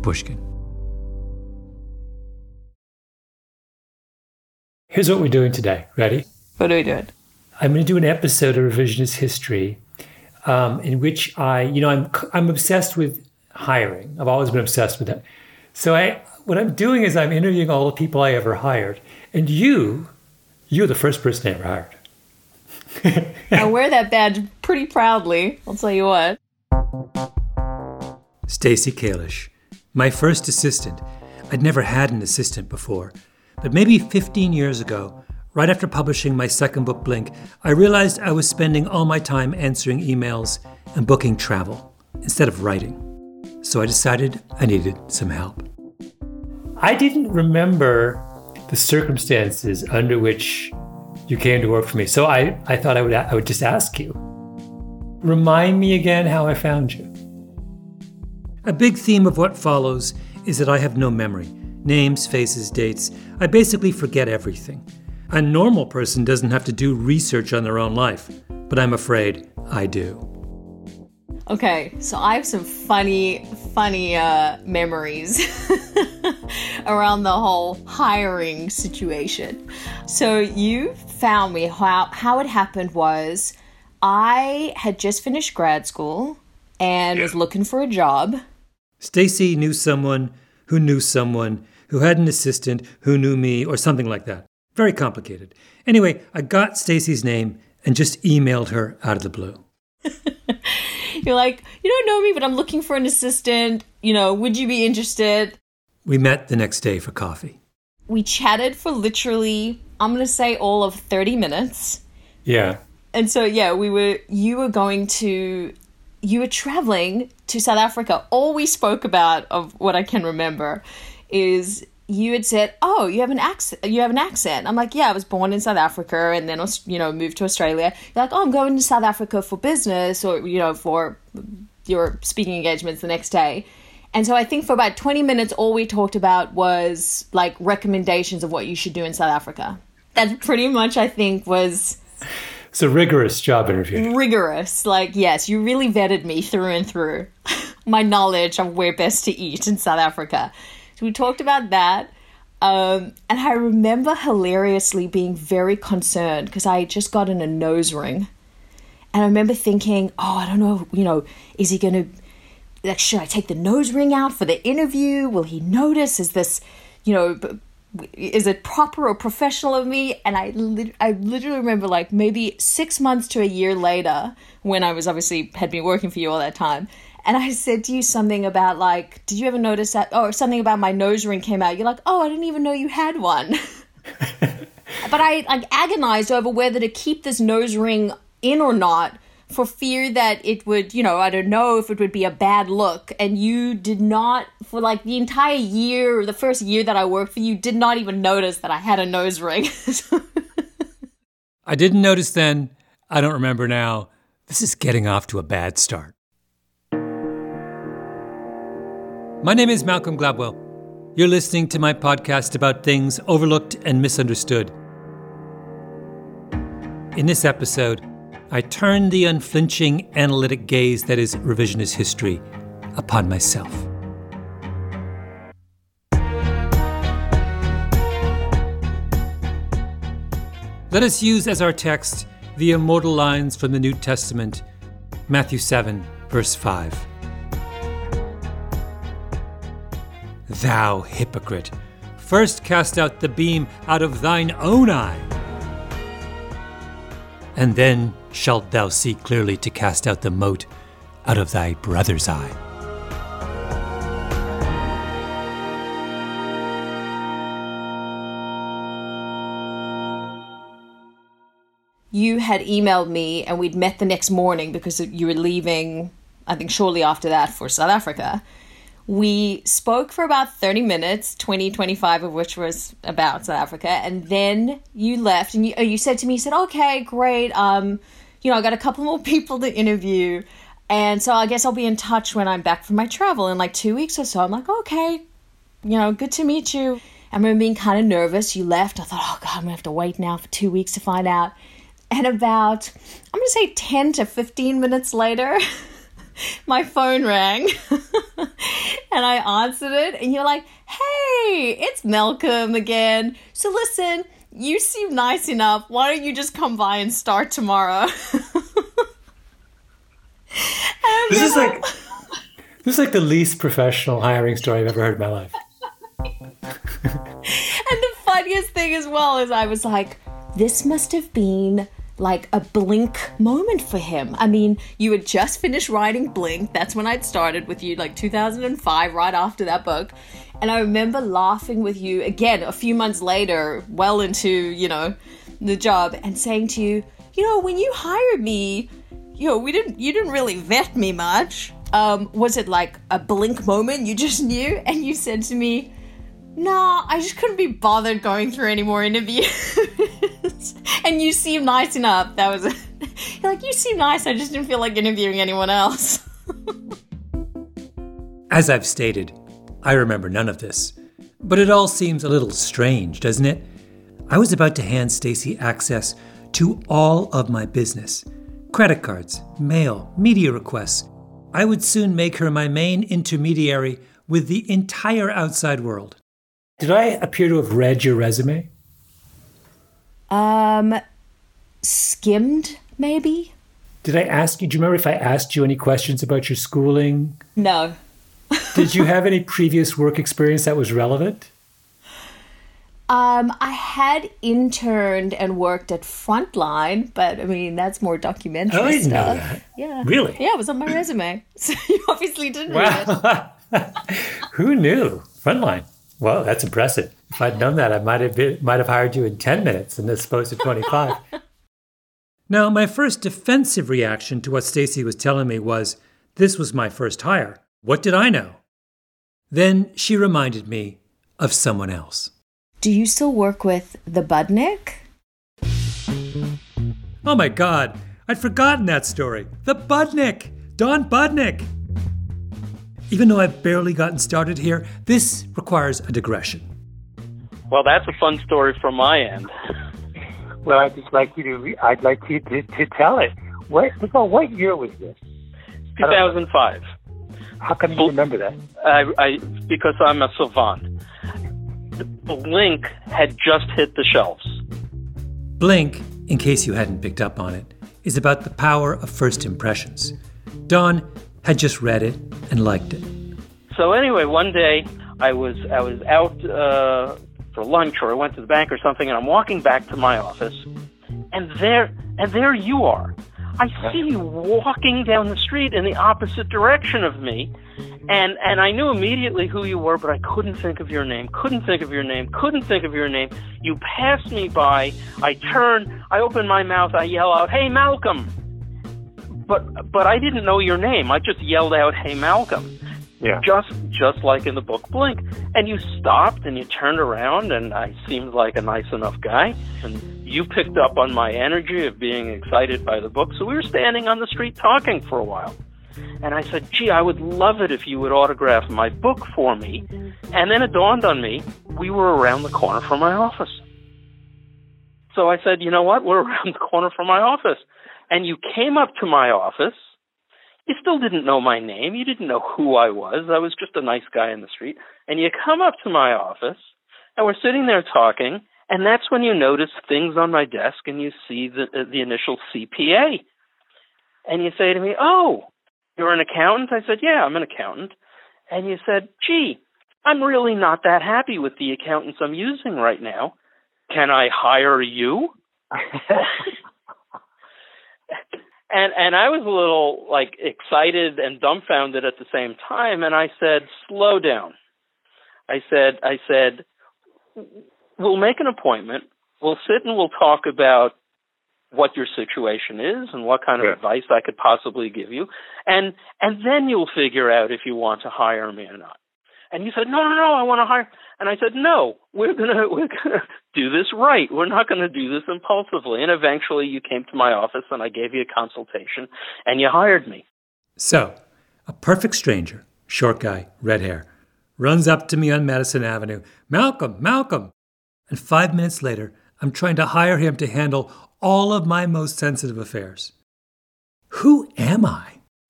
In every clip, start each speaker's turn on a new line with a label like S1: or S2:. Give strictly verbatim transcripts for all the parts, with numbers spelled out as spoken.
S1: Pushkin.
S2: Here's what we're doing today. Ready?
S3: What are we doing?
S2: I'm going to do an episode of Revisionist History um, in which I, you know, I'm I'm obsessed with hiring. I've always been obsessed with that. So I, what I'm doing is I'm interviewing all the people I ever hired. And you, you're the first person I ever hired.
S3: I wear that badge pretty proudly, I'll tell you what.
S1: Stacey Kalish, my first assistant. I'd never had an assistant before. But maybe fifteen years ago, right after publishing my second book, Blink, I realized I was spending all my time answering emails and booking travel instead of writing. So I decided I needed some help.
S2: I didn't remember the circumstances under which you came to work for me. So I, I thought I would I would just ask you. Remind me again how I found you.
S1: A big theme of what follows is that I have no memory. Names, faces, dates. I basically forget everything. A normal person doesn't have to do research on their own life, but I'm afraid I do.
S3: Okay, so I have some funny, funny uh, memories around the whole hiring situation. So you found me. How, how it happened was I had just finished grad school and was looking for a job.
S1: Stacey knew someone who knew someone who had an assistant who knew me, or something like that. Very complicated. Anyway, I got Stacey's name and just emailed her out of the blue.
S3: You're like, you don't know me, but I'm looking for an assistant. You know, would you be interested?
S1: We met the next day for coffee.
S3: We chatted for literally, I'm going to say all of thirty minutes.
S2: Yeah.
S3: And so, yeah, we were, you were going to, you were traveling to South Africa. All we spoke about, of what I can remember, is you had said, oh, you have an accent. You have an accent. I'm like, yeah, I was born in South Africa and then, you know, moved to Australia. You're like, oh, I'm going to South Africa for business, or, you know, for your speaking engagements the next day. And so I think for about twenty minutes, all we talked about was like recommendations of what you should do in South Africa. That pretty much, I think, was...
S2: It's a rigorous job interview.
S3: Rigorous. Like, yes, you really vetted me through and through. My knowledge of where best to eat in South Africa. So we talked about that. Um, and I remember hilariously being very concerned because I had just gotten a nose ring. And I remember thinking, oh, I don't know, you know, is he going to, like, should I take the nose ring out for the interview? Will he notice? Is this, you know, is it proper or professional of me? And I, lit- I literally remember, like, maybe six months to a year later, when I was obviously had been working for you all that time, and I said to you something about, like, did you ever notice that, or something about my nose ring came out. You're like, oh, I didn't even know you had one. But I, like, agonized over whether to keep this nose ring in or not, for fear that it would, you know, I don't know if it would be a bad look. And you did not, for like the entire year, or the first year that I worked for you, did not even notice that I had a nose ring.
S1: I didn't notice then. I don't remember now. This is getting off to a bad start. My name is Malcolm Gladwell. You're listening to my podcast about things overlooked and misunderstood. In this episode, I turn the unflinching analytic gaze that is revisionist history upon myself. Let us use as our text the immortal lines from the New Testament, Matthew seven, verse five. Thou hypocrite, first cast out the beam out of thine own eye, and then shalt thou see clearly to cast out the mote out of thy brother's eye.
S3: You had emailed me and we'd met the next morning because you were leaving, I think shortly after that, for South Africa. We spoke for about thirty minutes, twenty, twenty-five of which was about South Africa. And then you left and you, you said to me, you said, okay, great. Um, you know, I got a couple more people to interview. And so I guess I'll be in touch when I'm back from my travel in like two weeks or so. I'm like, okay, you know, good to meet you. I remember being kind of nervous. You left. I thought, oh God, I'm gonna have to wait now for two weeks to find out. And about, I'm going to say ten to fifteen minutes later, my phone rang and I answered it, and you're like, hey, it's Malcolm again. So listen, you seem nice enough. Why don't you just come by and start tomorrow?
S2: This is like this is like the least professional hiring story I've ever heard in my life.
S3: And the funniest thing as well is I was like, this must have been like a Blink moment for him. I mean, you had just finished writing Blink. That's when I'd started with you, like two thousand five, right after that book. And I remember laughing with you again a few months later, well into, you know, the job, and saying to you, you know, when you hired me, you know, we didn't, you didn't really vet me much. Um, was it like a Blink moment? You just knew? And you said to me, nah, I just couldn't be bothered going through any more interviews. And you seem nice enough. That was, you're like, you seem nice. I just didn't feel like interviewing anyone else.
S1: As I've stated, I remember none of this. But it all seems a little strange, doesn't it? I was about to hand Stacey access to all of my business. Credit cards, mail, media requests. I would soon make her my main intermediary with the entire outside world.
S2: Did I appear to have read your resume?
S3: Um, skimmed, maybe?
S2: Did I ask you, do you remember if I asked you any questions about your schooling?
S3: No.
S2: Did you have any previous work experience that was relevant?
S3: Um, I had interned and worked at Frontline, but I mean, that's more documentary
S2: oh, I didn't
S3: stuff.
S2: know that.
S3: Yeah.
S2: Really?
S3: Yeah, it was on my resume. So you obviously didn't
S2: wow.
S3: read it.
S2: Who knew? Frontline. Well, that's impressive. If I'd known that, I might have been, might have hired you in ten minutes and as opposed to twenty-five.
S1: Now, my first defensive reaction to what Stacey was telling me was, this was my first hire. What did I know? Then she reminded me of someone else.
S3: Do you still work with the Budnick?
S1: Oh my God, I'd forgotten that story. The Budnick, Don Budnick. Even though I've barely gotten started here, this requires a digression.
S4: Well, that's a fun story from my end.
S5: Well, I'd just like you to, I'd like you to, to tell it. What, what year was this?
S4: two thousand five.
S5: How come you remember that?
S4: I, I, because I'm a savant. Blink had just hit the shelves.
S1: Blink, in case you hadn't picked up on it, is about the power of first impressions. Don had just read it and liked it.
S4: So anyway, one day I was I was out uh, for lunch, or I went to the bank or something, and I'm walking back to my office, and there and there you are. I see you walking down the street in the opposite direction of me, and and I knew immediately who you were, but I couldn't think of your name, couldn't think of your name, couldn't think of your name. You passed me by, I turn, I open my mouth, I yell out, "Hey, Malcolm!" But but I didn't know your name. I just yelled out, "Hey, Malcolm."
S5: Yeah.
S4: Just just like in the book Blink. And you stopped and you turned around, and I seemed like a nice enough guy. And you picked up on my energy of being excited by the book. So we were standing on the street talking for a while. And I said, gee, I would love it if you would autograph my book for me. And then it dawned on me, we were around the corner from my office. So I said, you know what? We're around the corner from my office. And you came up to my office. You still didn't know my name. You didn't know who I was. I was just a nice guy in the street. And you come up to my office, and we're sitting there talking, and that's when you notice things on my desk, and you see the the initial C P A. And you say to me, oh, you're an accountant? I said, yeah, I'm an accountant. And you said, gee, I'm really not that happy with the accountants I'm using right now. Can I hire you? And and I was a little, like, excited and dumbfounded at the same time, and I said, slow down. I said, I said, we'll make an appointment. We'll sit and we'll talk about what your situation is and what kind of
S5: yeah.
S4: advice I could possibly give you, and and then you'll figure out if you want to hire me or not. And you said, no, no, no, I want to hire. And I said, no, we're gonna we're gonna do this right. We're not gonna do this impulsively. And eventually, you came to my office, and I gave you a consultation, and you hired me.
S1: So, a perfect stranger, short guy, red hair, runs up to me on Madison Avenue. Malcolm, Malcolm. And five minutes later, I'm trying to hire him to handle all of my most sensitive affairs. Who am I?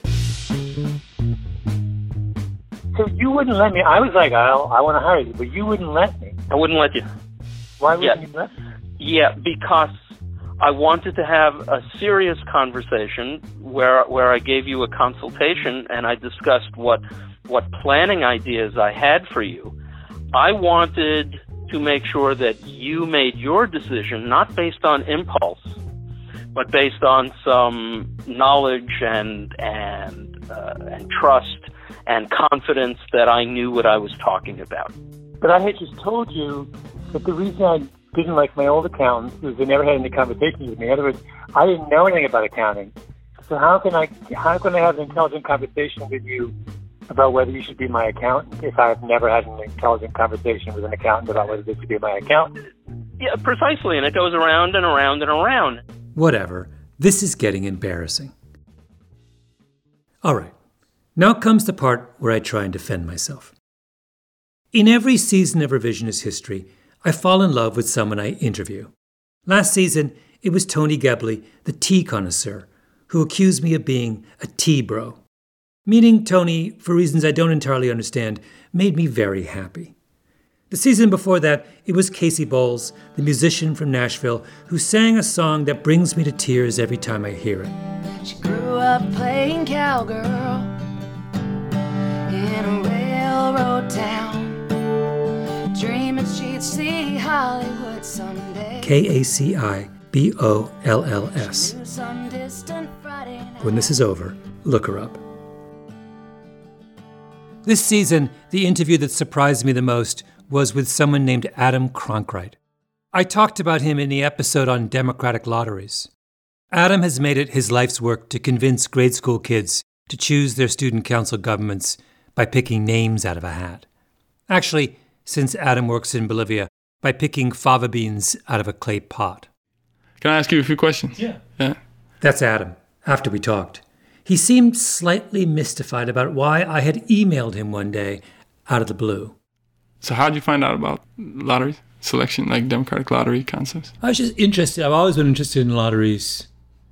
S5: So you wouldn't let me. I was like, I'll, I want to hire you, but you wouldn't let me.
S4: I wouldn't let you.
S5: Why wouldn't
S4: Yeah.
S5: you let me?
S4: Yeah, because I wanted to have a serious conversation where where I gave you a consultation and I discussed what what planning ideas I had for you. I wanted to make sure that you made your decision not based on impulse, but based on some knowledge and and uh, and trust and confidence that I knew what I was talking about.
S5: But I had just told you that the reason I didn't like my old accountants was they never had any conversations with me. In other words, I didn't know anything about accounting. So how can I how can I have an intelligent conversation with you about whether you should be my accountant if I've never had an intelligent conversation with an accountant about whether this should be my accountant?
S4: Yeah, precisely, and it goes around and around and around.
S1: Whatever. This is getting embarrassing. All right. Now comes the part where I try and defend myself. In every season of Revisionist History, I fall in love with someone I interview. Last season, it was Tony Gebbly, the tea connoisseur, who accused me of being a tea bro. Meeting Tony, for reasons I don't entirely understand, made me very happy. The season before that, it was Casey Bowles, the musician from Nashville, who sang a song that brings me to tears every time I hear it.
S6: She grew up playing cowgirl in a railroad town, dreaming she'd see Hollywood someday.
S1: K A C I B O L L S.
S6: Some distant Friday night.
S1: When this is over, look her up. This season, the interview that surprised me the most was with someone named Adam Cronkright. I talked about him in the episode on democratic lotteries. Adam has made it his life's work to convince grade school kids to choose their student council governments by picking names out of a hat. Actually, since Adam works in Bolivia, by picking fava beans out of a clay pot.
S7: Can I ask you a few questions?
S2: Yeah.
S7: Yeah.
S1: That's Adam, after we talked. He seemed slightly mystified about why I had emailed him one day out of the blue.
S7: So how did you find out about lottery selection, like democratic lottery concepts?
S2: I was just interested. I've always been interested in lotteries.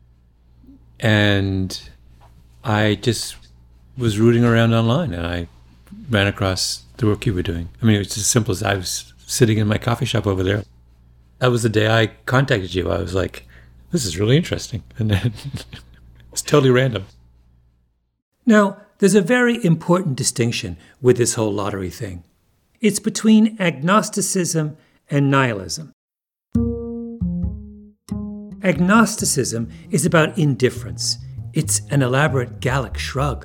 S2: And I just was rooting around online and I ran across the work you were doing. I mean, it's as simple as I was sitting in my coffee shop over there. That was the day I contacted you. I was like, this is really interesting. And then it's totally random.
S1: Now, there's a very important distinction with this whole lottery thing. It's between agnosticism and nihilism. Agnosticism is about indifference. It's an elaborate Gallic shrug.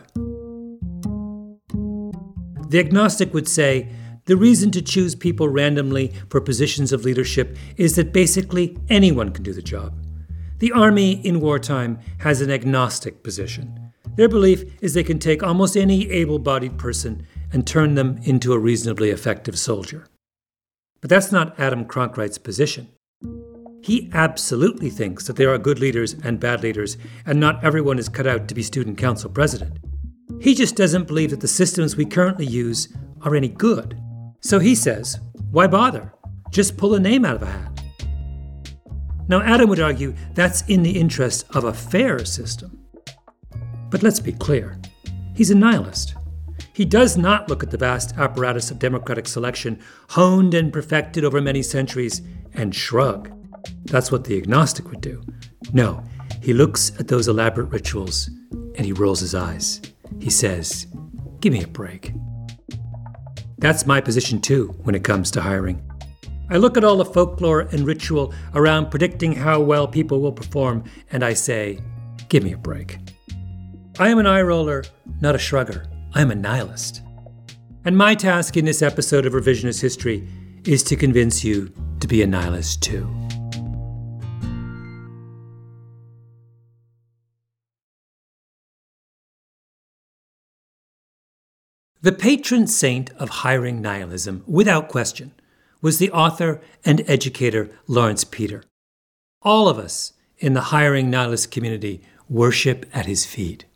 S1: The agnostic would say, the reason to choose people randomly for positions of leadership is that basically anyone can do the job. The army in wartime has an agnostic position. Their belief is they can take almost any able-bodied person and turn them into a reasonably effective soldier. But that's not Adam Cronkright's position. He absolutely thinks that there are good leaders and bad leaders, and not everyone is cut out to be student council president. He just doesn't believe that the systems we currently use are any good. So he says, why bother? Just pull a name out of a hat. Now, Adam would argue that's in the interest of a fair system. But let's be clear, he's a nihilist. He does not look at the vast apparatus of democratic selection, honed and perfected over many centuries, and shrug. That's what the agnostic would do. No, he looks at those elaborate rituals and he rolls his eyes. He says, give me a break. That's my position too when it comes to hiring. I look at all the folklore and ritual around predicting how well people will perform, and I say, give me a break. I am an eye roller, not a shrugger. I am a nihilist. And my task in this episode of Revisionist History is to convince you to be a nihilist too. The patron saint of hiring nihilism, without question, was the author and educator Lawrence Peter. All of us in the hiring nihilist community worship at his feet.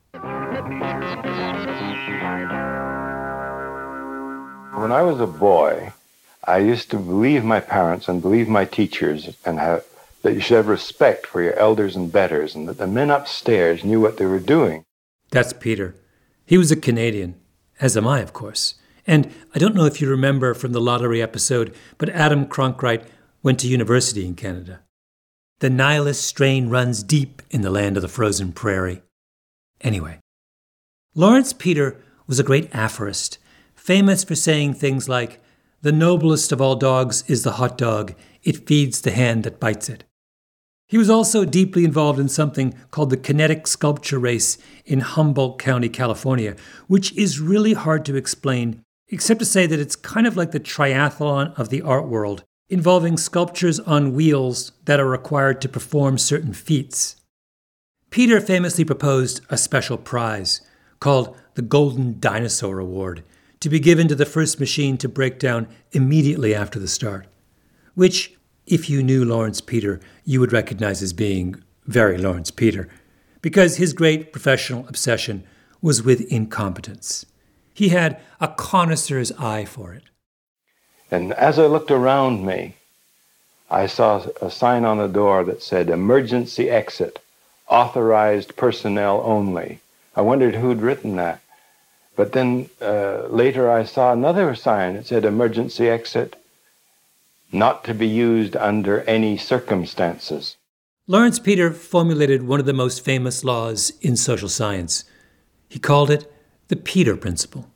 S8: When I was a boy, I used to believe my parents and believe my teachers and have, that you should have respect for your elders and betters and that the men upstairs knew what they were doing.
S1: That's Peter. He was a Canadian, as am I, of course. And I don't know if you remember from the lottery episode, but Adam Cronkright went to university in Canada. The nihilist strain runs deep in the land of the frozen prairie. Anyway, Lawrence Peter was a great aphorist, famous for saying things like, "The noblest of all dogs is the hot dog. It feeds the hand that bites it." He was also deeply involved in something called the Kinetic Sculpture Race in Humboldt County, California, which is really hard to explain, except to say that it's kind of like the triathlon of the art world, involving sculptures on wheels that are required to perform certain feats. Peter famously proposed a special prize called the Golden Dinosaur Award to be given to the first machine to break down immediately after the start, which, if you knew Lawrence Peter, you would recognize as being very Lawrence Peter, because his great professional obsession was with incompetence. He had a connoisseur's eye for it.
S8: And as I looked around me, I saw a sign on the door that said, "Emergency exit, authorized personnel only." I wondered who'd written that. But then uh, later I saw another sign that said, "Emergency exit, not to be used under any circumstances."
S1: Lawrence Peter formulated one of the most famous laws in social science. He called it the Peter Principle.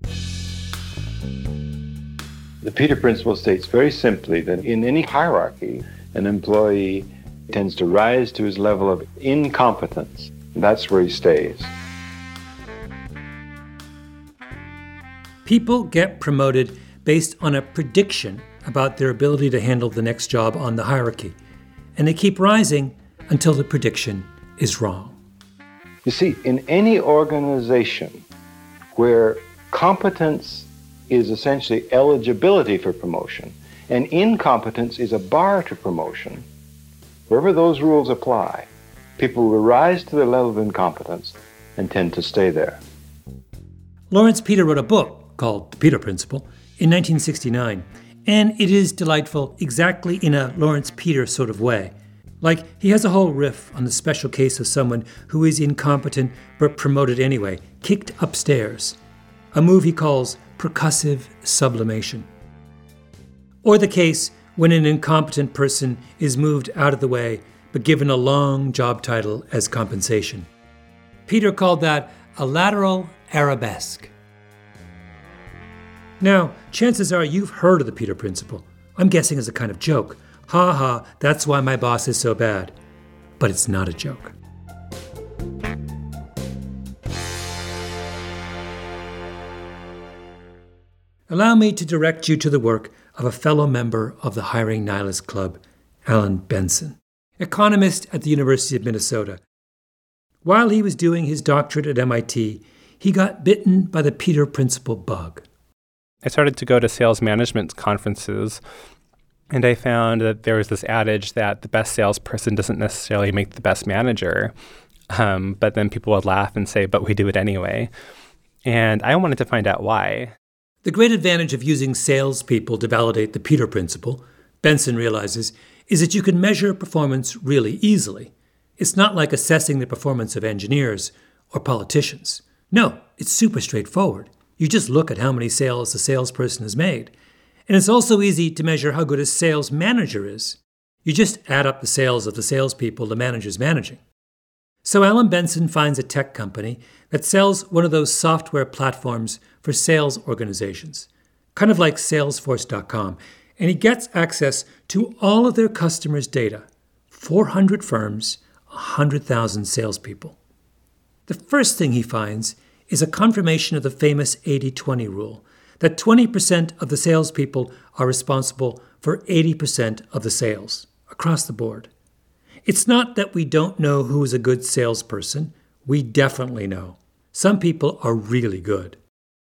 S8: The Peter Principle states very simply that in any hierarchy, an employee tends to rise to his level of incompetence. That's where he stays.
S1: People get promoted based on a prediction about their ability to handle the next job on the hierarchy, and they keep rising until the prediction is wrong.
S8: You see, in any organization where competence is essentially eligibility for promotion, and incompetence is a bar to promotion, wherever those rules apply, people will rise to the level of incompetence and tend to stay there.
S1: Lawrence Peter wrote a book called The Peter Principle in nineteen sixty-nine, and it is delightful exactly in a Lawrence Peter sort of way. Like, he has a whole riff on the special case of someone who is incompetent but promoted anyway, kicked upstairs, a move he calls percussive sublimation. Or the case when an incompetent person is moved out of the way but given a long job title as compensation. Peter called that a lateral arabesque. Now, chances are you've heard of the Peter Principle. I'm guessing as a kind of joke. Ha ha, that's why my boss is so bad. But it's not a joke. Allow me to direct you to the work of a fellow member of the Hiring Nihilist Club, Alan Benson, economist at the University of Minnesota. While he was doing his doctorate at M I T, he got bitten by the Peter Principle bug.
S9: I started to go to sales management conferences, and I found that there was this adage that the best salesperson doesn't necessarily make the best manager, um, but then people would laugh and say, but we do it anyway. And I wanted to find out why.
S1: The great advantage of using salespeople to validate the Peter Principle, Benson realizes, is that you can measure performance really easily. It's not like assessing the performance of engineers or politicians. No, it's super straightforward. You just look at how many sales the salesperson has made. And it's also easy to measure how good a sales manager is. You just add up the sales of the salespeople the manager's managing. So Alan Benson finds a tech company that sells one of those software platforms for sales organizations, kind of like Salesforce dot com, and he gets access to all of their customers' data, four hundred firms, one hundred thousand salespeople. The first thing he finds is a confirmation of the famous eighty twenty rule, that twenty percent of the salespeople are responsible for eighty percent of the sales, across the board. It's not that we don't know who is a good salesperson. We definitely know. Some people are really good.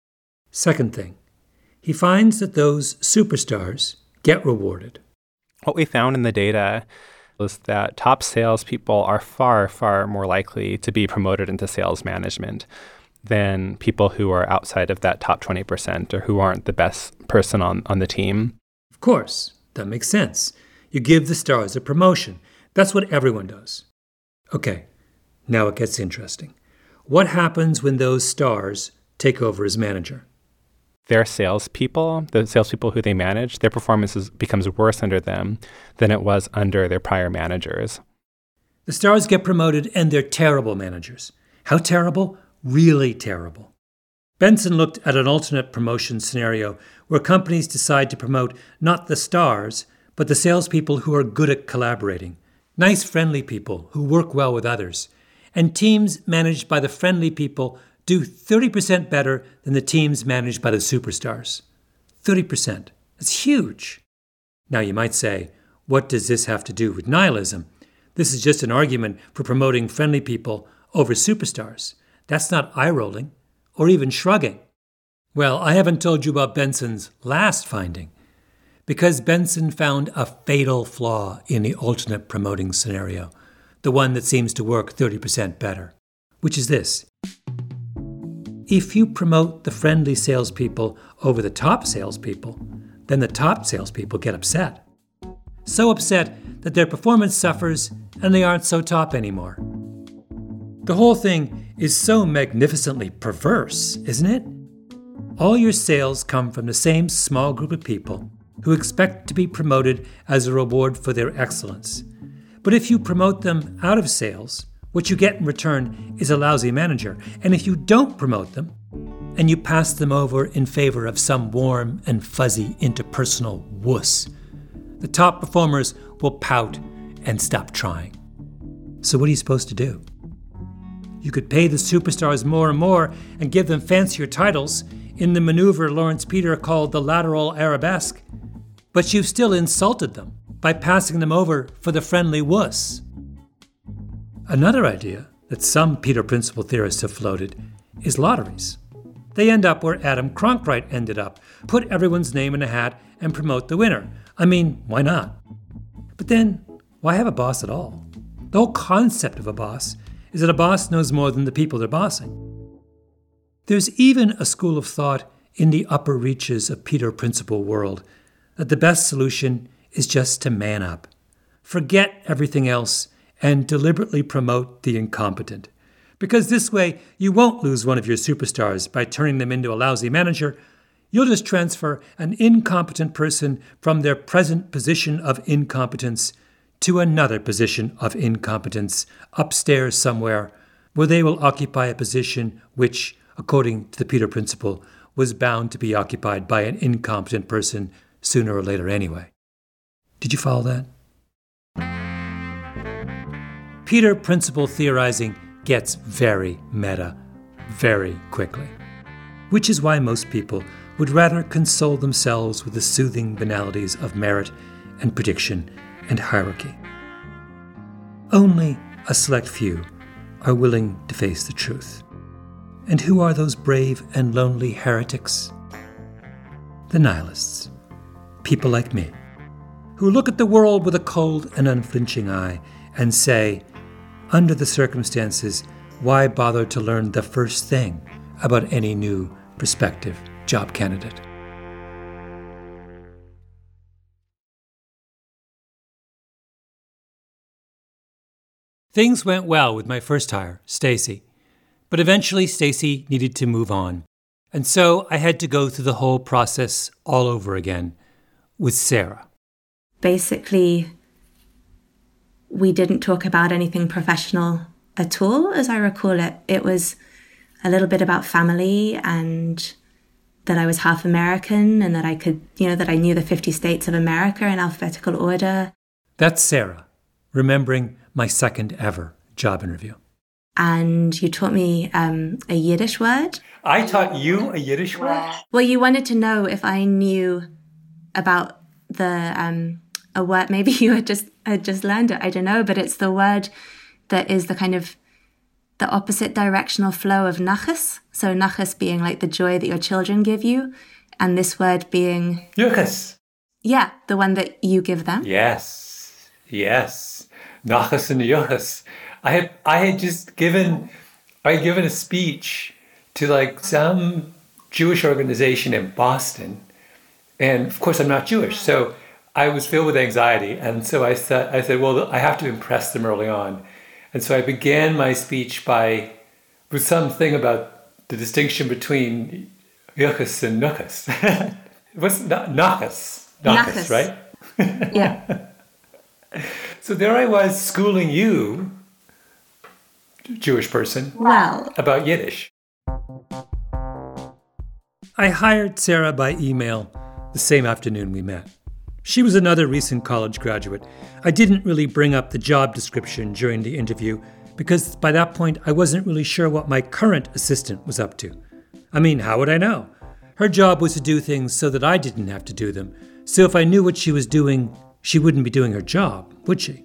S1: Second thing, he finds that those superstars get rewarded.
S9: What we found in the data was that top salespeople are far, far more likely to be promoted into sales management than people who are outside of that top twenty percent or who aren't the best person on, on the team.
S1: Of course, that makes sense. You give the stars a promotion. That's what everyone does. Okay, now it gets interesting. what happens when those stars take over as manager?
S9: Their salespeople, the salespeople who they manage, their performance is, becomes worse under them than it was under their prior managers.
S1: The stars get promoted and they're terrible managers. How terrible? Really terrible. Benson looked at an alternate promotion scenario where companies decide to promote not the stars, but the salespeople who are good at collaborating, nice, friendly people who work well with others. And teams managed by the friendly people do thirty percent better than the teams managed by the superstars. thirty percent. That's huge. Now you might say, what does this have to do with nihilism? This is just an argument for promoting friendly people over superstars. That's not eye-rolling or even shrugging. Well, I haven't told you about Benson's last finding, because Benson found a fatal flaw in the alternate promoting scenario, the one that seems to work thirty percent better, which is this. If you promote the friendly salespeople over the top salespeople, then the top salespeople get upset. So upset that their performance suffers and they aren't so top anymore. The whole thing is so magnificently perverse, isn't it? All your sales come from the same small group of people who expect to be promoted as a reward for their excellence. But if you promote them out of sales, what you get in return is a lousy manager. And if you don't promote them, and you pass them over in favor of some warm and fuzzy interpersonal wuss, the top performers will pout and stop trying. So what are you supposed to do? You could pay the superstars more and more and give them fancier titles in the maneuver Lawrence Peter called the lateral arabesque, but you've still insulted them by passing them over for the friendly wuss. Another idea that some Peter Principle theorists have floated is lotteries. They end up where Adam Cronkite ended up, put everyone's name in a hat and promote the winner. I mean, why not? But then, why have a boss at all? The whole concept of a boss is that a boss knows more than the people they're bossing. There's even a school of thought in the upper reaches of Peter Principle world that the best solution is just to man up. Forget everything else and deliberately promote the incompetent. Because this way, you won't lose one of your superstars by turning them into a lousy manager. You'll just transfer an incompetent person from their present position of incompetence to another position of incompetence upstairs somewhere, where they will occupy a position which, according to the Peter Principle, was bound to be occupied by an incompetent person sooner or later anyway. Did you follow that? Peter Principle theorizing gets very meta very quickly, which is why most people would rather console themselves with the soothing banalities of merit and prediction and hierarchy. Only a select few are willing to face the truth. And who are those brave and lonely heretics? The nihilists, people like me, who look at the world with a cold and unflinching eye and say, under the circumstances, why bother to learn the first thing about any new prospective job candidate? Things went well with my first hire, Stacy, but eventually Stacy needed to move on. And so I had to go through the whole process all over again with Sarah.
S10: Basically, we didn't talk about anything professional at all, as I recall it. It was a little bit about family and that I was half American and that I could, you know, that I knew the fifty states of America in alphabetical order.
S1: That's Sarah, remembering my second ever job interview.
S10: And you taught me um, a Yiddish word.
S1: I taught you a Yiddish word?
S10: Well, you wanted to know if I knew about the um, a word. Maybe you had just had just learned it. I don't know, but it's the word that is the kind of the opposite directional flow of nachas. So nachas being like the joy that your children give you, and this word being
S2: Yuchas.
S10: Yeah, the one that you give them.
S2: Yes, yes, nachas and yuchas. I had I had just given I had given a speech to like some Jewish organization in Boston, and of course I'm not Jewish, so I was filled with anxiety, and so I said I said, well, I have to impress them early on, and so I began my speech by was something about the distinction between yuchas and nuchas. What's nachas? Nachas, right?
S10: Yeah.
S2: So there I was schooling you, Jewish person,
S10: well,
S2: about Yiddish.
S1: I hired Sarah by email the same afternoon we met. She was another recent college graduate. I didn't really bring up the job description during the interview because by that point I wasn't really sure what my current assistant was up to. I mean, how would I know? Her job was to do things so that I didn't have to do them. So if I knew what she was doing, she wouldn't be doing her job, would she?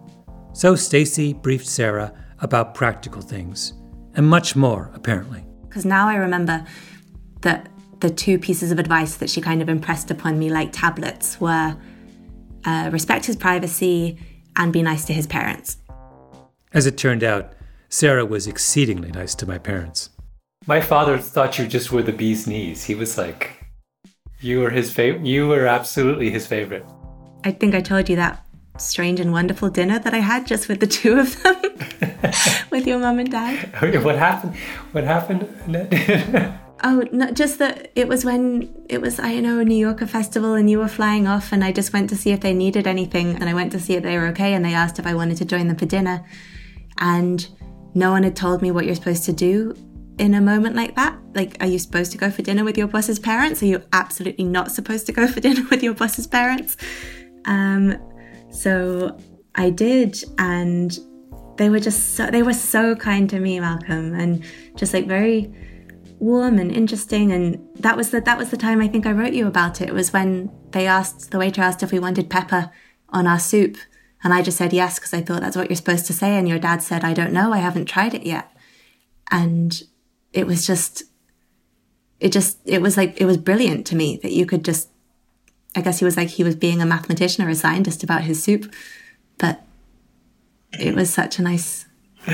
S1: So Stacy briefed Sarah about practical things, and much more, apparently.
S10: Because now I remember that the two pieces of advice that she kind of impressed upon me like tablets were uh, respect his privacy and be nice to his parents.
S1: As it turned out, Sarah was exceedingly nice to my parents.
S2: My father thought you just were the bee's knees. He was like, you were his favorite. You were absolutely his favorite.
S10: I think I told you that strange and wonderful dinner that I had just with the two of them, with your mum and dad.
S2: What happened? What happened?
S10: Oh, no, just that it was when it was, I know, a New Yorker festival and you were flying off and I just went to see if they needed anything and I went to see if they were okay and they asked if I wanted to join them for dinner. And no one had told me what you're supposed to do in a moment like that. Like, are you supposed to go for dinner with your boss's parents? Are you absolutely not supposed to go for dinner with your boss's parents? Um, so I did, and they were just so, they were so kind to me, Malcolm, and just like very warm and interesting. And that was the, that was the time I think I wrote you about it. It was when they asked, the waiter asked if we wanted pepper on our soup. And I just said yes, because I thought that's what you're supposed to say. And your dad said, I don't know, I haven't tried it yet. And it was just, it just, it was like, it was brilliant to me that you could just, I guess he was like, he was being a mathematician or a scientist about his soup. But it was such a nice...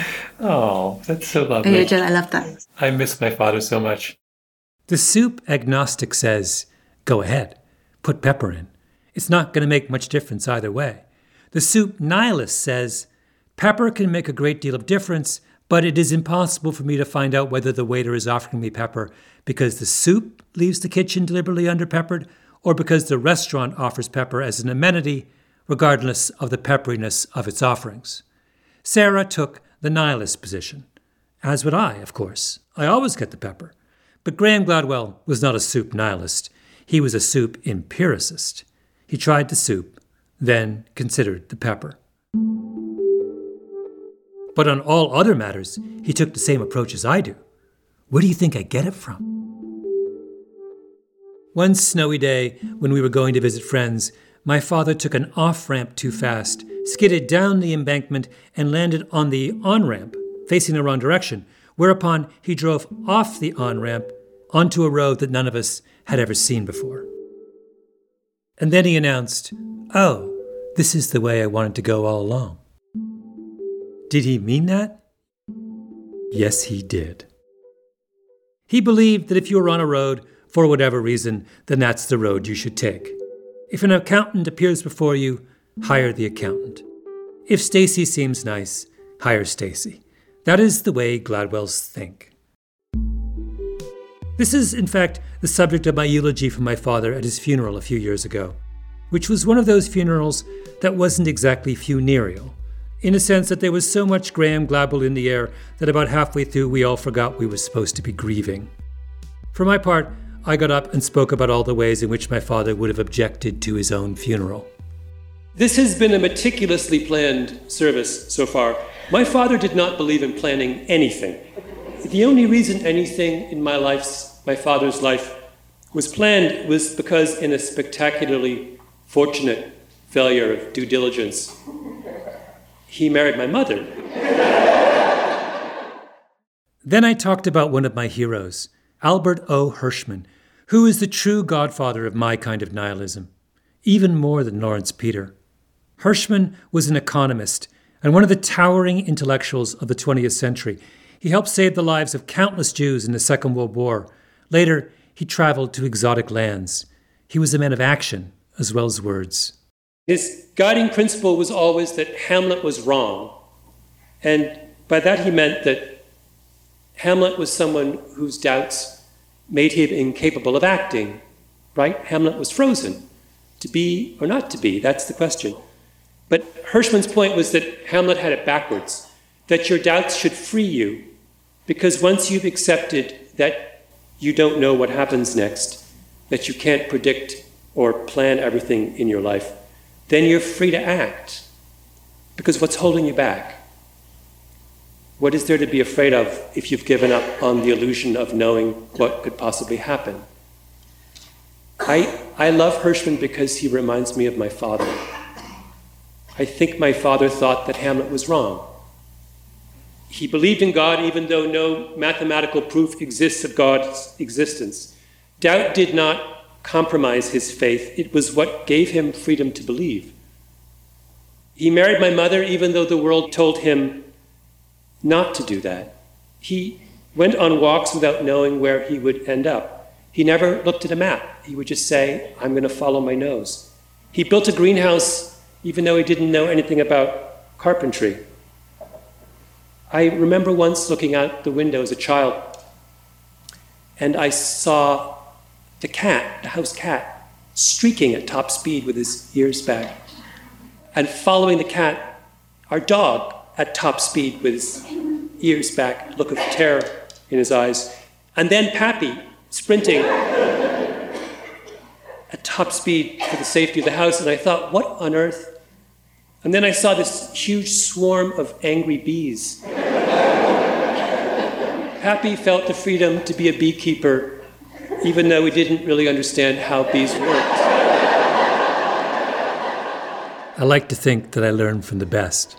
S2: Oh, that's so lovely.
S10: I love that.
S2: I miss my father so much.
S1: The soup agnostic says, go ahead, put pepper in. It's not going to make much difference either way. The soup nihilist says, pepper can make a great deal of difference, but it is impossible for me to find out whether the waiter is offering me pepper because the soup leaves the kitchen deliberately underpeppered or because the restaurant offers pepper as an amenity, regardless of the pepperiness of its offerings. Sarah took the nihilist position, as would I, of course. I always get the pepper. But Graham Gladwell was not a soup nihilist. He was a soup empiricist. He tried the soup, then considered the pepper. But on all other matters, he took the same approach as I do. Where do you think I get it from? One snowy day, when we were going to visit friends, my father took an off-ramp too fast, skidded down the embankment, and landed on the on-ramp, facing the wrong direction, whereupon he drove off the on-ramp onto a road that none of us had ever seen before. And then he announced, "Oh, this is the way I wanted to go all along." Did he mean that? Yes, he did. He believed that if you were on a road, for whatever reason, then that's the road you should take. If an accountant appears before you, hire the accountant. If Stacy seems nice, hire Stacy. That is the way Gladwells think. This is, in fact, the subject of my eulogy for my father at his funeral a few years ago, which was one of those funerals that wasn't exactly funereal, in a sense that there was so much Graham Gladwell in the air that about halfway through we all forgot we were supposed to be grieving. For my part, I got up and spoke about all the ways in which my father would have objected to his own funeral.
S11: This has been a meticulously planned service so far. My father did not believe in planning anything. The only reason anything in my life's, my father's life was planned was because in a spectacularly fortunate failure of due diligence, he married my mother.
S1: Then I talked about one of my heroes, Albert O. Hirschman, who is the true godfather of my kind of nihilism, even more than Lawrence Peter. Hirschman was an economist and one of the towering intellectuals of the twentieth century. He helped save the lives of countless Jews in the Second World War. Later, he traveled to exotic lands. He was a man of action as well as words.
S11: His guiding principle was always that Hamlet was wrong. And by that he meant that Hamlet was someone whose doubts made him incapable of acting, right? Hamlet was frozen. To be or not to be, that's the question. But Hirschman's point was that Hamlet had it backwards, that your doubts should free you, because once you've accepted that you don't know what happens next, that you can't predict or plan everything in your life, then you're free to act. Because what's holding you back? What is there to be afraid of if you've given up on the illusion of knowing what could possibly happen? I, I love Hirschman because he reminds me of my father. I think my father thought that Hamlet was wrong. He believed in God even though no mathematical proof exists of God's existence. Doubt did not compromise his faith. It was what gave him freedom to believe. He married my mother even though the world told him not to do that. He went on walks without knowing where he would end up. He never looked at a map. He would just say, I'm going to follow my nose. He built a greenhouse even though he didn't know anything about carpentry. I remember once looking out the window as a child, and I saw the cat, the house cat, streaking at top speed with his ears back, and following the cat, our dog at top speed with his ears back, look of terror in his eyes, and then Pappy sprinting at top speed for the safety of the house, and I thought, what on earth? And then I saw this huge swarm of angry bees. Pappy felt the freedom to be a beekeeper, even though he didn't really understand how bees worked.
S1: I like to think that I learned from the best.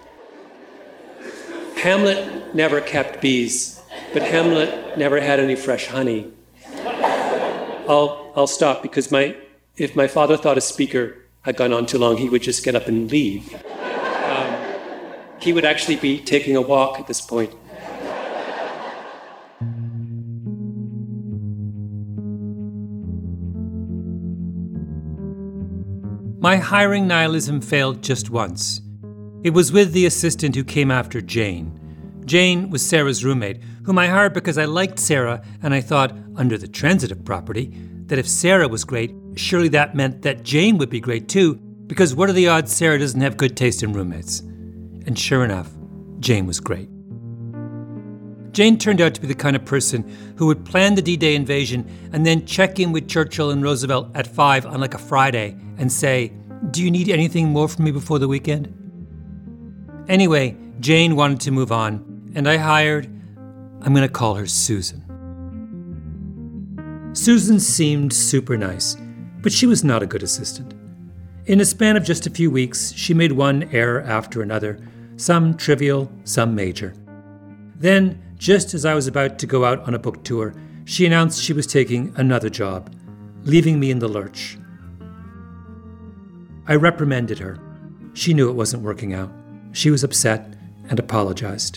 S11: Hamlet never kept bees, but Hamlet never had any fresh honey. I'll, I'll stop because my, if my father thought a speaker had gone on too long, he would just get up and leave. Um, he would actually be taking a walk at this point.
S1: My hiring nihilism failed just once. It was with the assistant who came after Jane. Jane was Sarah's roommate, whom I hired because I liked Sarah and I thought, under the transitive property, that if Sarah was great, surely that meant that Jane would be great too, because what are the odds Sarah doesn't have good taste in roommates? And sure enough, Jane was great. Jane turned out to be the kind of person who would plan the D-Day invasion and then check in with Churchill and Roosevelt at five on like a Friday and say, do you need anything more from me before the weekend? Anyway, Jane wanted to move on, and I hired, I'm going to call her Susan. Susan seemed super nice, but she was not a good assistant. In a span of just a few weeks, she made one error after another, some trivial, some major. Then, just as I was about to go out on a book tour, she announced she was taking another job, leaving me in the lurch. I reprimanded her. She knew it wasn't working out. She was upset and apologized.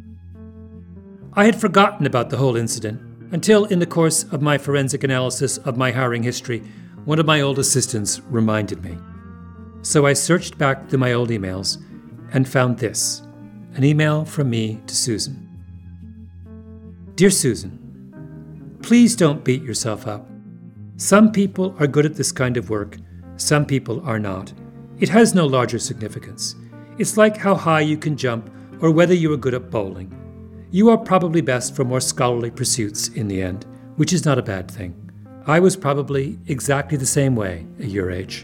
S1: I had forgotten about the whole incident until, in the course of my forensic analysis of my hiring history, one of my old assistants reminded me. So I searched back through my old emails and found this, an email from me to Susan. Dear Susan, please don't beat yourself up. Some people are good at this kind of work. Some people are not. It has no larger significance. It's like how high you can jump or whether you are good at bowling. You are probably best for more scholarly pursuits in the end, which is not a bad thing. I was probably exactly the same way at your age.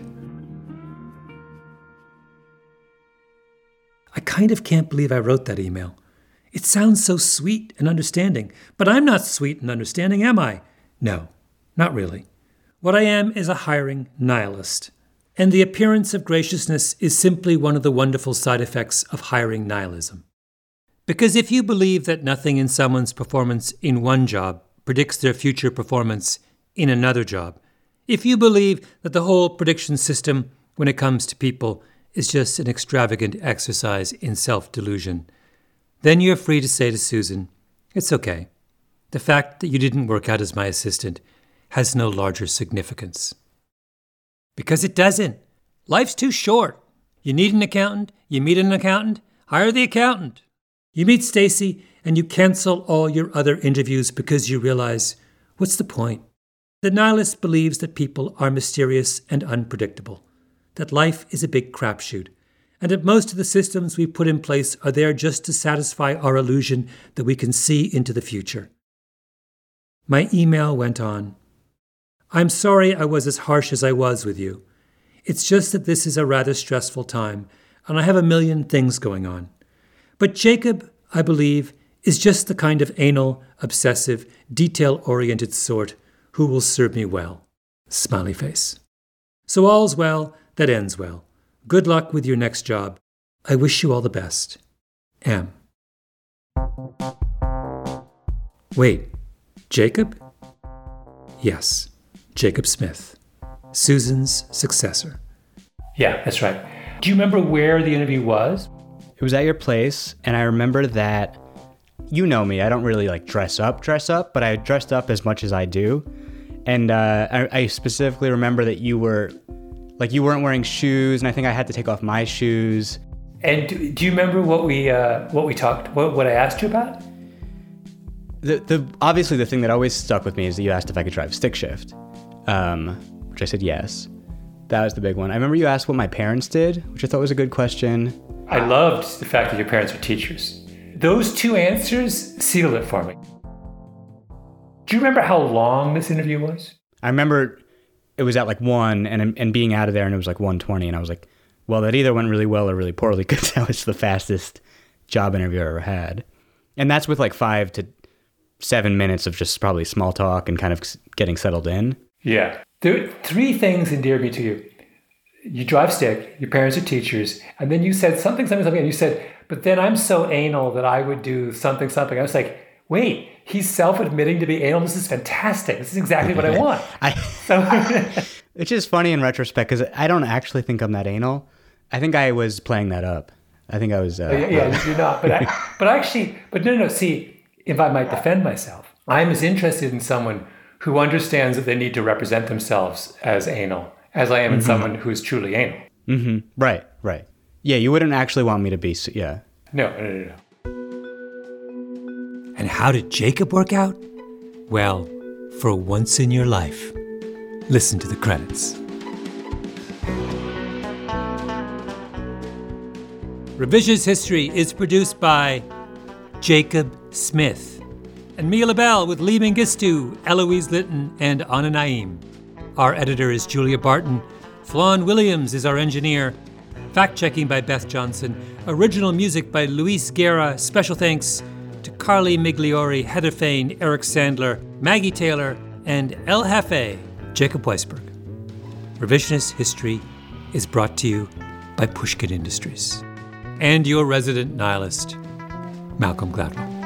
S1: I kind of can't believe I wrote that email. It sounds so sweet and understanding, but I'm not sweet and understanding, am I? No, not really. What I am is a hiring nihilist. And the appearance of graciousness is simply one of the wonderful side effects of hiring nihilism. Because if you believe that nothing in someone's performance in one job predicts their future performance in another job, if you believe that the whole prediction system when it comes to people is just an extravagant exercise in self-delusion, then you're free to say to Susan, it's okay. The fact that you didn't work out as my assistant has no larger significance. Because it doesn't. Life's too short. You need an accountant, you meet an accountant, hire the accountant. You meet Stacy and you cancel all your other interviews because you realize, what's the point? The nihilist believes that people are mysterious and unpredictable, that life is a big crapshoot, and that most of the systems we put in place are there just to satisfy our illusion that we can see into the future. My email went on. I'm sorry I was as harsh as I was with you. It's just that this is a rather stressful time, and I have a million things going on. But Jacob, I believe, is just the kind of anal, obsessive, detail-oriented sort who will serve me well. Smiley face. So all's well that ends well. Good luck with your next job. I wish you all the best. M. Wait, Jacob? Yes, Jacob Smith, Susan's successor.
S2: Yeah, that's right. Do you remember where the interview was?
S12: It was at your place, and I remember that, you know me, I don't really like dress up, dress up, but I dressed up as much as I do. And uh, I, I specifically remember that you were, like you weren't wearing shoes, and I think I had to take off my shoes.
S2: And do, do you remember what we uh, what we talked, what, what I asked you about?
S12: The the obviously the thing that always stuck with me is that you asked if I could drive stick shift, um, which I said yes. That was the big one. I remember you asked what my parents did, which I thought was a good question.
S2: I loved the fact that your parents were teachers. Those two answers sealed it for me. Do you remember how long this interview was?
S12: I remember it was at like one and and being out of there and it was like one twenty and I was like, well, that either went really well or really poorly because that was the fastest job interview I ever had. And that's with like five to seven minutes of just probably small talk and kind of getting settled in.
S2: Yeah. There are three things endear me to you. You drive stick, your parents are teachers, and then you said something, something, something, and you said, but then I'm so anal that I would do something, something. I was like, wait, he's self-admitting to be anal? This is fantastic. This is exactly what I want.
S12: I,
S2: so,
S12: it's just funny in retrospect because I don't actually think I'm that anal. I think I was playing that up. I think I was... Uh,
S2: yeah, yeah, you're not. But, I, but actually, but no, no, see, if I might defend myself, I'm as interested in someone who understands that they need to represent themselves as anal as I am in mm-hmm. someone who is truly anal.
S12: Mm-hmm. Right, right. Yeah, you wouldn't actually want me to be, yeah.
S2: No, no, no, no.
S1: And how did Jacob work out? Well, for once in your life, listen to the credits. Revisionist History is produced by Jacob Smith and Mia LaBelle with Lee Mengistu, Eloise Litton, and Anna Naim. Our editor is Julia Barton. Flawn Williams is our engineer. Fact-checking by Beth Johnson. Original music by Luis Guerra. Special thanks to Carly Migliori, Heather Fain, Eric Sandler, Maggie Taylor, and El Jefe, Jacob Weisberg. Revisionist History is brought to you by Pushkin Industries and your resident nihilist, Malcolm Gladwell.